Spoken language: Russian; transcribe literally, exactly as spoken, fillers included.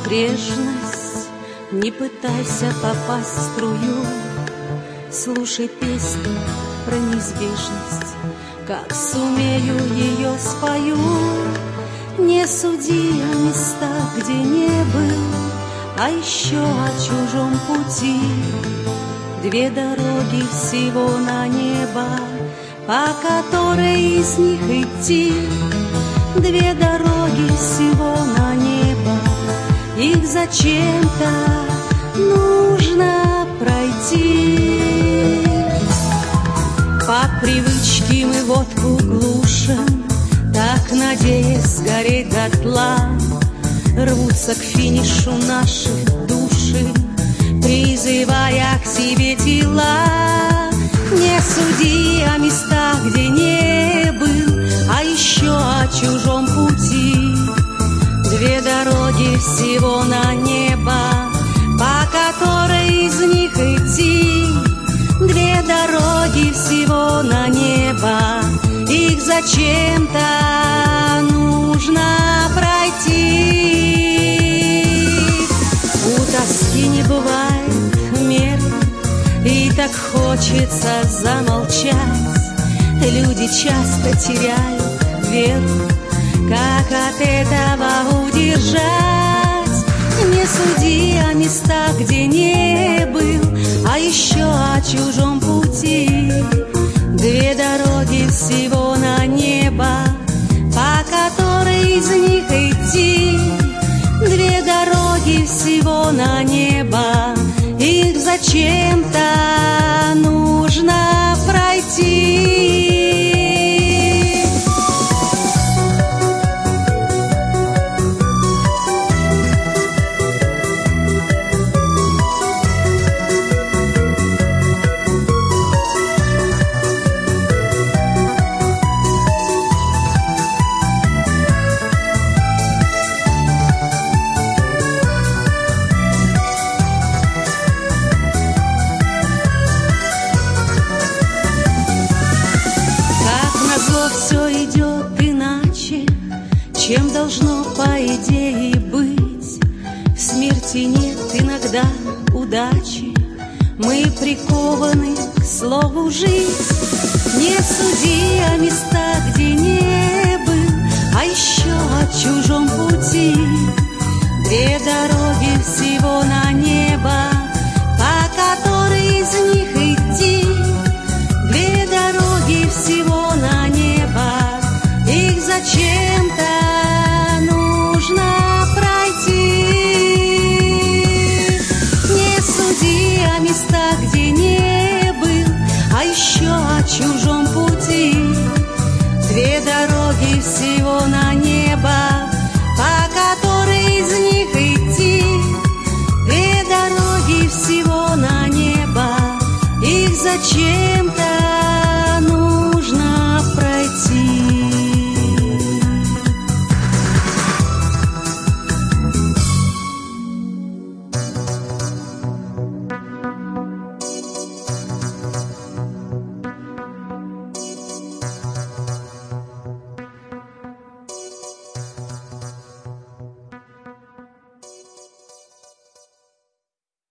небрежность, не пытайся попасть в струю. Слушай песню про неизбежность, как сумею ее спою. Не суди о местах, где не был, а еще о чужом пути. Две дороги всего на небо, по которой из них идти. Две дороги всего на небо, их зачем-то нужно пройти. По привычке мы водку глушим, так надеясь сгореть дотла. Рвутся к финишу наши души, призывая к себе тела. Не суди о местах, где не был, а еще о чужом пути. Две дороги всего на небо, по которой из них идти. Две дороги всего на небо, их зачем-то нужно пройти. У тоски не бывает меры, и так хочется замолчать. Люди часто теряют веру, как от этого удержать? Не суди о местах, где не был, а еще о чужом пути. Две дороги всего на небо, по которой из них идти. Две дороги всего на небо, их зачем-то нужно пройти. Все идет иначе, чем должно по идее быть. В смерти нет иногда удачи, мы прикованы к слову жить. Не суди о местах, где не был, а еще о чужом пути.